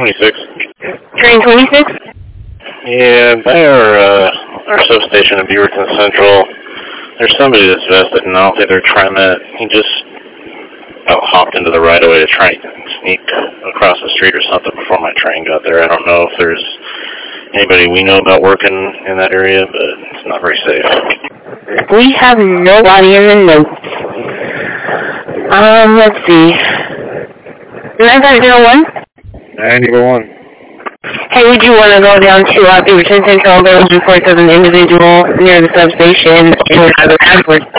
26. Train 26? Yeah, by our substation in Beaverton Central, there's somebody that's vested, and I don't think they're trying that. He just hopped into the right-of-way to try and sneak across the street or something before my train got there. I don't know if there's anybody we know about working in that area, but it's not very safe. We have nobody in the notes. Let's see. 9501? 901. Hey, would you want to go down to Beaverton Central? They're looking for an individual near the substation and have a password.